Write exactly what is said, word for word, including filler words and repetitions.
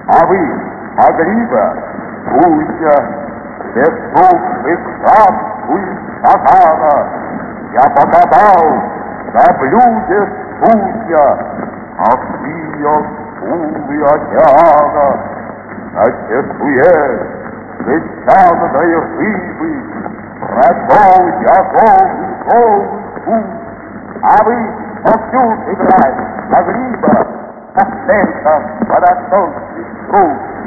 А вы могли бы, Кузя, без слух царству стакана, я подавал на блюде судья, а пья скулы океана, на чешуе священной рыбы прошел я голый, голый путь. А вы вовсю играть могли бы, как центр водостойкий труд.